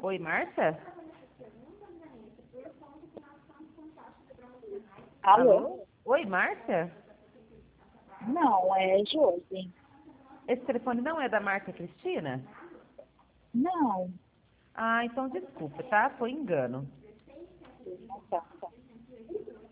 Oi, Márcia? Alô? Oi, Márcia? Não, é Josi. Esse telefone não é da Márcia Cristina? Não. Ah, então desculpa, tá? Foi engano. Tá, tá.